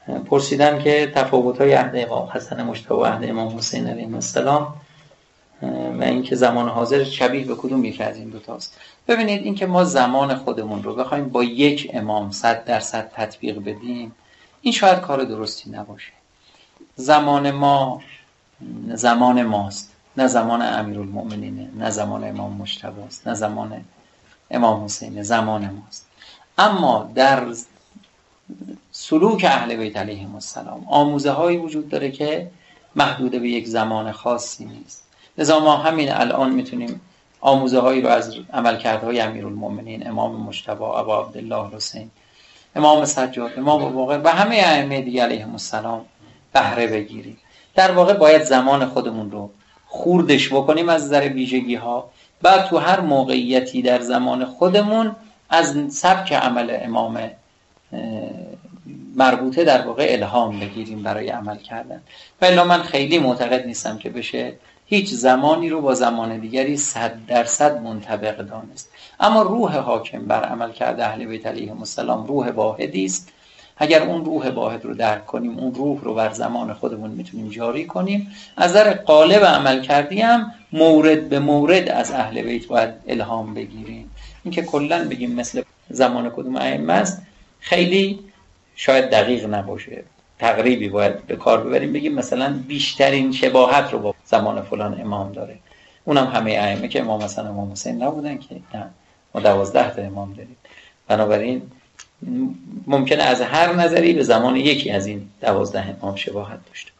پرسیدن که تفاوت‌های عهد امام حسن مجتبی و عهد امام حسین علیهم السلام و اینکه زمان حاضر شبیه به کدوم یک از این دو تاست. ببینید اینکه ما زمان خودمون رو بخوایم با یک امام 100% تطبیق بدیم، این شاید کار درستی نباشه. زمان ما زمان ماست، نه زمان امیرالمؤمنینه، نه زمان امام مجتبی است، نه زمان امام حسین، زمان ماست. اما در سلوک اهل بیت علیهم السلام آموزه هایی وجود داره که محدود به یک زمان خاصی نیست. لذا ما همین الان میتونیم آموزه هایی رو از عملکردهای امیرالمؤمنین، امام مجتبی، ابا عبدالله حسین، امام سجاد، امام باقر و همه ائمه دیگه علیهم السلام بهره بگیریم. در واقع باید زمان خودمون رو خوردش بکنیم از نظر ویژگی ها، بعد تو هر موقعیتی در زمان خودمون از سبک عمل امام مربوطه در واقع الهام بگیریم برای عمل کردن. ولی من خیلی معتقد نیستم که بشه هیچ زمانی رو با زمان دیگری 100% منطبق دانست. اما روح حاکم بر عمل کرده اهل بیت علیهم السلام روح واحدی است. اگر اون روح واحد رو درک کنیم، اون روح رو بر زمان خودمون میتونیم جاری کنیم. از نظر قالب عمل کردی هم مورد به مورد از اهل بیت باید الهام بگیریم. اینکه کلا بگیم مثل زمان کدوم ائمه است خیلی شاید دقیق نباشه. تقریبی باید به کار ببریم، بگیم مثلا بیشترین شباهت رو با زمان فلان امام داره. اونم همه ائمه که امام حسن امام حسین نبودن که، نه، ما 12 تا امام داریم. بنابراین ممکنه از هر نظری به زمان یکی از این 12 امام شباهت داشته.